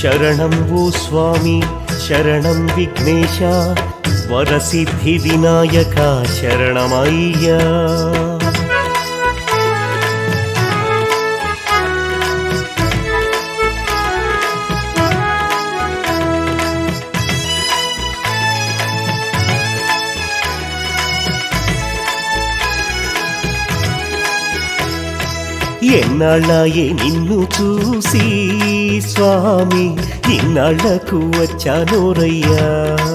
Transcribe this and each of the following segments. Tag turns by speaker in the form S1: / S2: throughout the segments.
S1: శరణం ఓ స్వామి శరణం విఘ్నేశ వరసిద్ధి వినాయక శరణమయ్యా. ఎన్నాళ్ళాయే నిన్ను చూసి స్వామి ఇన్నాళ్లకు వచ్చానోరయ్యా.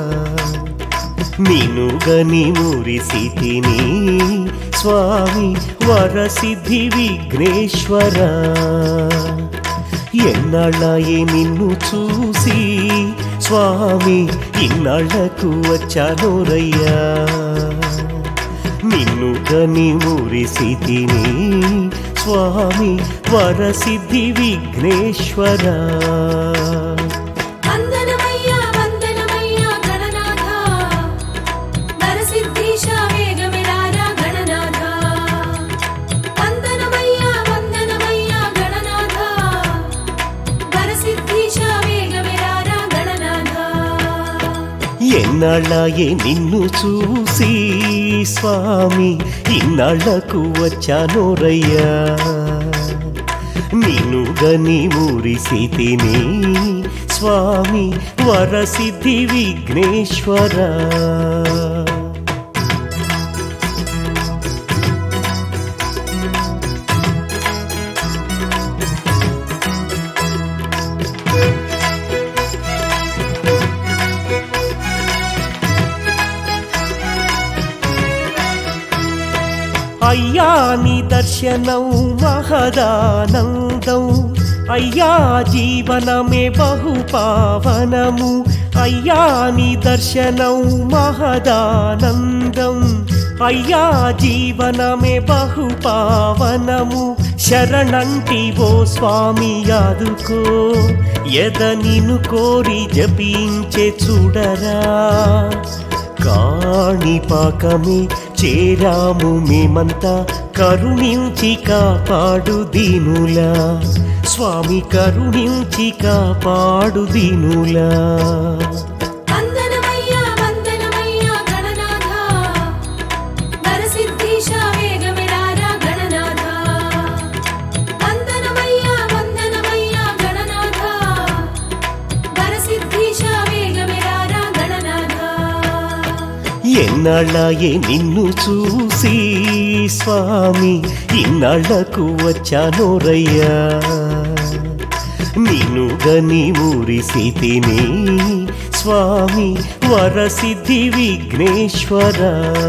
S1: నిన్నుగని మురిసితిని స్వామి వరసిద్ధి విఘ్నేశ్వర. ఎన్నాళ్ళాయే నిన్ను చూసి స్వామి ఇన్నాళ్లకు వచ్చానోరయ్యా. నిన్నుగని మురిసితిని స్వామి వరసిద్ధి విఘ్నేశ్వర. ఎన్నాళ్ళాయే నిన్ను చూసి స్వామి ఇన్నాళ్లకు వచ్చానోరయ్యా. నిన్నుగని మురిసితిని స్వామి వరసిద్ధి విఘ్నేశ్వర. అయ్యా నీ దర్శనం మహదానందం. అయ్యా జీవనమే బహుపావనము. అయ్యా నీ దర్శనం మహదానందం. అయ్యా జీవనమే బహుపావనము. శరణంటి ఓ స్వామి యాదుకో ఎద నిన్ను కోరి జపించే చూడరా. కాణిపాకమే చేరాము మేమంతా కరుణించి కాపాడు దీనులా. స్వామి కరుణించి కాపాడు దీనులా. ఎన్నాళ్ళాయే నిన్ను చూసి స్వామి ఇన్నాళ్లకు వచ్చానోరయ్యా. నిన్నుగని మురిసితిని స్వామి వరసిద్ధి విఘ్నేశ్వర.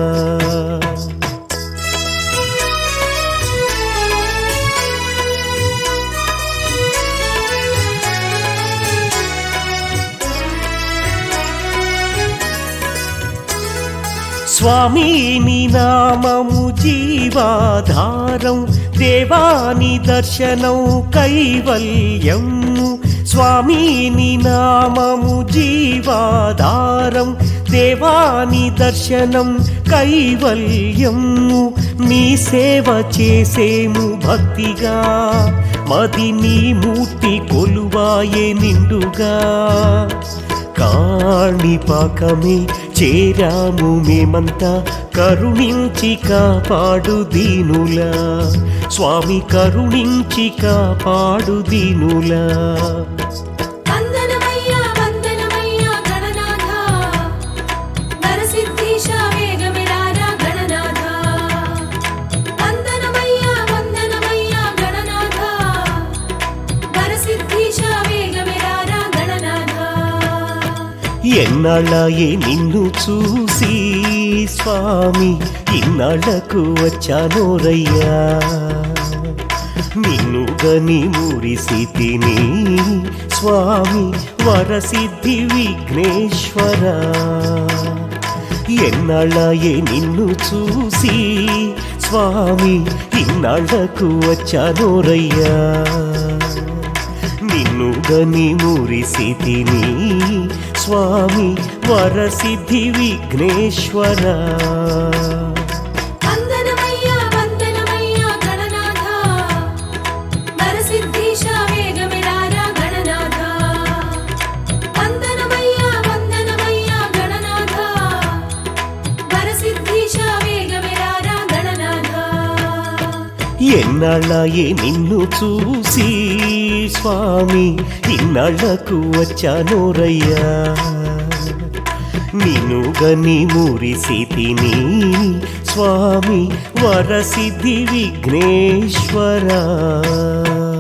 S1: స్వామి నీ నామము జీవాధారం. దేవాని దర్శనం కైవల్యం. స్వామి నీ నామము జీవాధారం. దేవాని దర్శనం కైవల్యం. నీ సేవ చేసేము భక్తిగా. మది నీ మూర్తి కొలువాయే నిండుగా. కాణిపాకమే చేరాము మేమంతా కరుణించి కాపాడు దీనులా. స్వామి కరుణించి కాపాడు దీనులా. ఎన్నాళ్ళాయే నిన్ను చూసి స్వామి ఇన్నాళ్లకు వచ్చానోరయ్యా. నిన్నుగని మురిసితిని స్వామి వరసిద్ధి విఘ్నేశ్వర. ఎన్నాళ్ళాయే నిన్ను చూసి స్వామి ఇన్నాళ్లకు వచ్చానోరయ్యా. నిన్నుగని మురిసితిని స్వామి వరసిద్ధి విఘ్నేశ్వర.
S2: సిద్ధీశ వేగమిరారా గణనాథ
S1: ఎన్నాళ్ళాయే నిన్ను చూసి స్వామి ఇన్నాళ్లకు వచ్చానోరయ్యా నిన్ను గని మురిసితిని స్వామి వరసిద్ధి విఘ్నేశ్వరా